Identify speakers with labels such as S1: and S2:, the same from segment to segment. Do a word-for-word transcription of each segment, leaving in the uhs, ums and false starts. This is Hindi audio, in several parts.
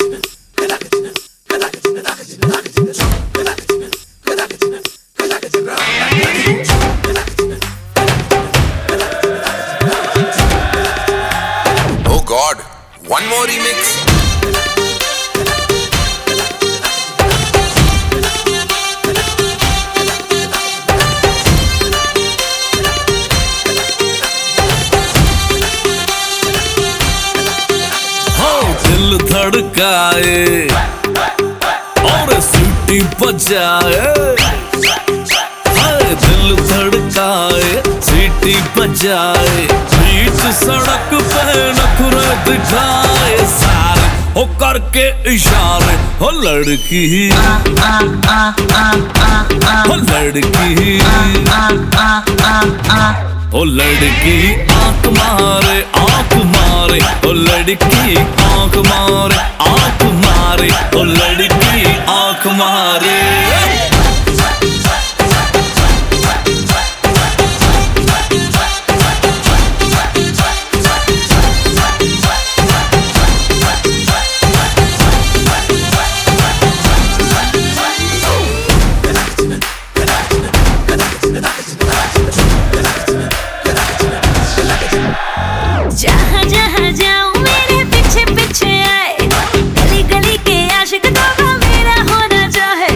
S1: Oh God, one more remix.
S2: दिल धड़काए और सीटी बजाए, हाय दिल धड़काए सीटी बजाए, बीच सड़क पे नखरे दिखाए सारे हो करके इशारे, हो लड़की हो लड़की ओ लड़की आंख मारे आंख मारे, ओ लड़की आंख मारे आंख मारे, ओ लड़की आंख मारे।
S3: जहाँ जहाँ जाऊँ मेरे पीछे पीछे आए, गली गली के आशिक तो मेरा होना चाहे।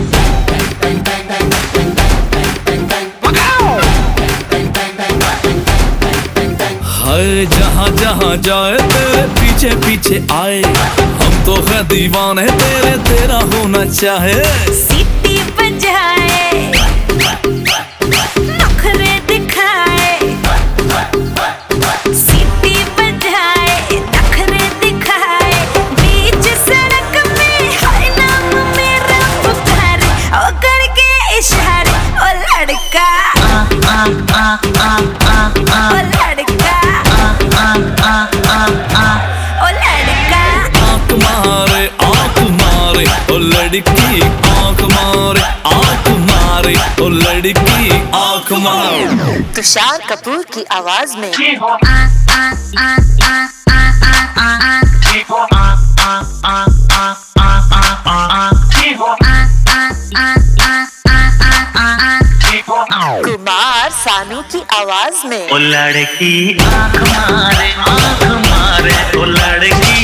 S2: हाय जहाँ जहाँ जाए तेरे पीछे पीछे आए, हम तो है दीवाने तेरे, तेरा होना चाहे।
S3: सीटी बजाए नखरे दिखाए, सीटी बजाए नखरे दिखाए, बीच सड़क पे हाय नाम मेरा पुकारे, ओ करके इशारे, ओ लड़का ओ लड़का ओ लड़का
S2: आंख मारे आंख मारे, ओ लड़की आंख मारे आंख मारे, ओ लड़की आंख मारे।
S4: तुषार कपूर की आवाज में कुमार सानू की आवाज में
S5: ओ लड़की आंख मारे आंख मारे, ओ लड़की